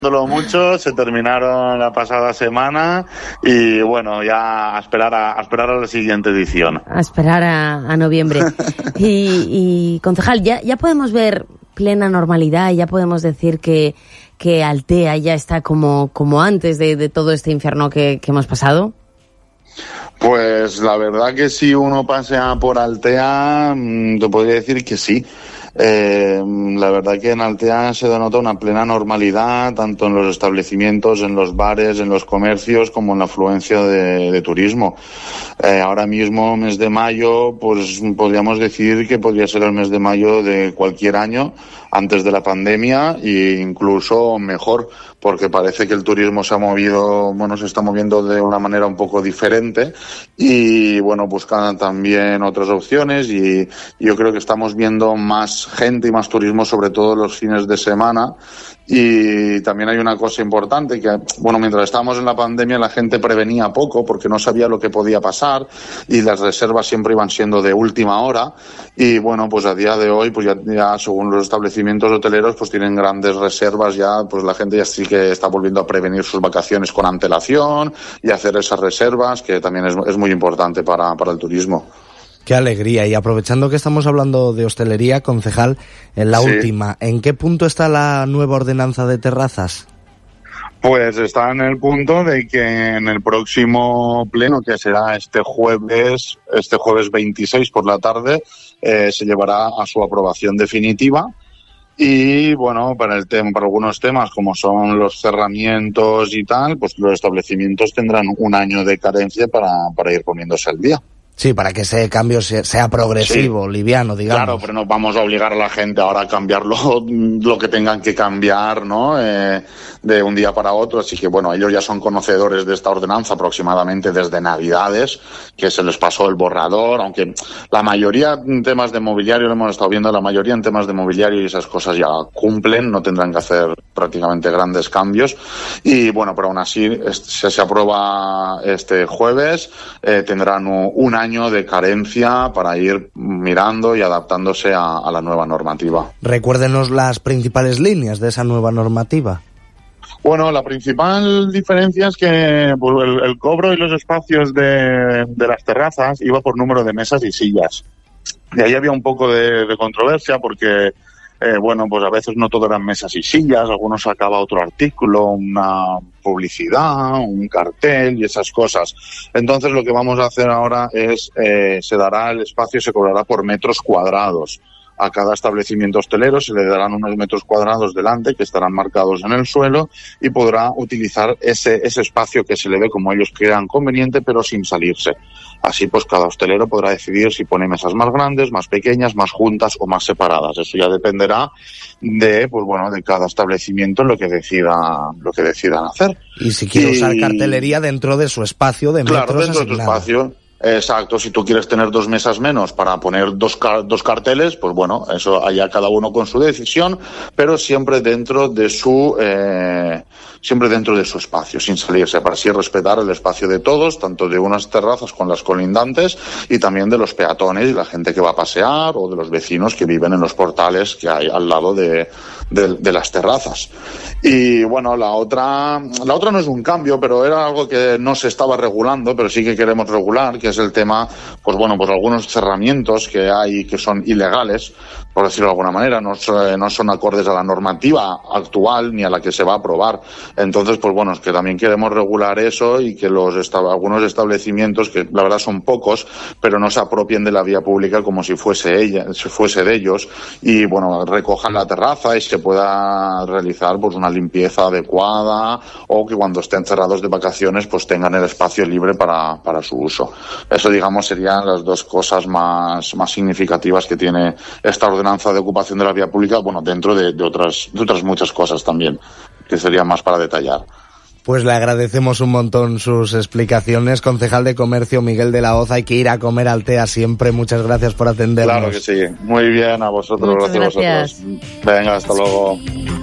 mucho, se terminaron la pasada semana y bueno, ya a esperar a la siguiente edición. A esperar a noviembre. y concejal, ya podemos ver plena normalidad, ya podemos decir que Altea ya está como antes de todo este infierno que hemos pasado. Pues la verdad que si uno pasea por Altea, te podría decir que sí. La verdad que en Altea se denota una plena normalidad, tanto en los establecimientos, en los bares, en los comercios, como en la afluencia de turismo. Ahora mismo, mes de mayo, pues podríamos decir que podría ser el mes de mayo de cualquier año antes de la pandemia e incluso mejor, porque parece que el turismo se está moviendo de una manera un poco diferente y bueno, buscan también otras opciones y yo creo que estamos viendo más gente y más turismo, sobre todo los fines de semana. Y también hay una cosa importante que, bueno, mientras estábamos en la pandemia la gente prevenía poco porque no sabía lo que podía pasar y las reservas siempre iban siendo de última hora y bueno, pues a día de hoy pues ya según los establecimientos hoteleros pues tienen grandes reservas ya, pues la gente ya sí que está volviendo a prevenir sus vacaciones con antelación y hacer esas reservas, que también es muy importante para el turismo. Qué alegría. Y aprovechando que estamos hablando de hostelería, concejal, en la última, ¿en qué punto está la nueva ordenanza de terrazas? Pues está en el punto de que en el próximo pleno, que será este jueves 26 por la tarde, se llevará a su aprobación definitiva. Y bueno, para algunos temas como son los cerramientos y tal, pues los establecimientos tendrán un año de carencia para ir poniéndose al día. Sí, para que ese cambio sea progresivo, sí, liviano, digamos. Claro, pero no vamos a obligar a la gente ahora a cambiar lo que tengan que cambiar, ¿no? De un día para otro. Así que, bueno, ellos ya son conocedores de esta ordenanza aproximadamente desde Navidades, que se les pasó el borrador, aunque la mayoría en temas de mobiliario, lo hemos estado viendo, la mayoría en temas de mobiliario y esas cosas ya cumplen, no tendrán que hacer prácticamente grandes cambios. Y, bueno, pero aún así, se aprueba este jueves, tendrán un año de carencia para ir mirando y adaptándose a la nueva normativa. Recuérdenos las principales líneas de esa nueva normativa. Bueno, la principal diferencia es que pues, el cobro y los espacios de las terrazas iba por número de mesas y sillas. Y ahí había un poco de controversia porque bueno, pues a veces no todo eran mesas y sillas, algunos sacaba otro artículo, una publicidad, un cartel y esas cosas. Entonces lo que vamos a hacer ahora es, se dará el espacio, se cobrará por metros cuadrados. A cada establecimiento hostelero se le darán unos metros cuadrados delante que estarán marcados en el suelo y podrá utilizar ese espacio que se le dé como ellos crean conveniente, pero sin salirse. Así pues cada hostelero podrá decidir si pone mesas más grandes, más pequeñas, más juntas o más separadas. Eso ya dependerá de cada establecimiento lo que decidan hacer. Y si quiere usar cartelería dentro de su espacio de metros. Claro, dentro de tu espacio. Exacto, si tú quieres tener 2 mesas menos para poner dos carteles, pues bueno, eso allá cada uno con su decisión, pero siempre dentro de su espacio, sin salirse, para así respetar el espacio de todos, tanto de unas terrazas con las colindantes y también de los peatones y la gente que va a pasear o de los vecinos que viven en los portales que hay al lado de las terrazas. Y bueno, la otra no es un cambio, pero era algo que no se estaba regulando, pero sí que queremos regular, que es el tema, pues bueno, pues algunos cerramientos que hay que son ilegales, por decirlo de alguna manera, no son acordes a la normativa actual ni a la que se va a aprobar. Entonces, pues bueno, es que también queremos regular eso y que algunos establecimientos, que la verdad son pocos, pero no se apropien de la vía pública como si fuese de ellos y bueno, recojan la terraza y se pueda realizar pues una limpieza adecuada o que cuando estén cerrados de vacaciones pues tengan el espacio libre para su uso. Eso, digamos, serían las dos cosas más significativas que tiene esta ordenanza de ocupación de la vía pública, bueno, dentro de otras muchas cosas también, que serían más para detallar. Pues le agradecemos un montón sus explicaciones. Concejal de Comercio Miguel de la Hoz, hay que ir a comer a Altea siempre. Muchas gracias por atendernos. Claro que sí. Muy bien, a vosotros. Muchas gracias. A vosotros. Venga, hasta luego.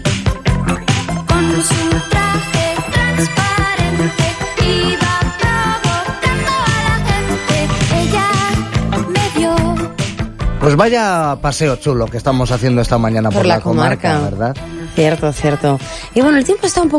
Con su traje transparente iba provocando a la gente. Ella me vio. Pues vaya paseo chulo que estamos haciendo esta mañana por la comarca, ¿verdad? Cierto, cierto. Y bueno, el tiempo está un poco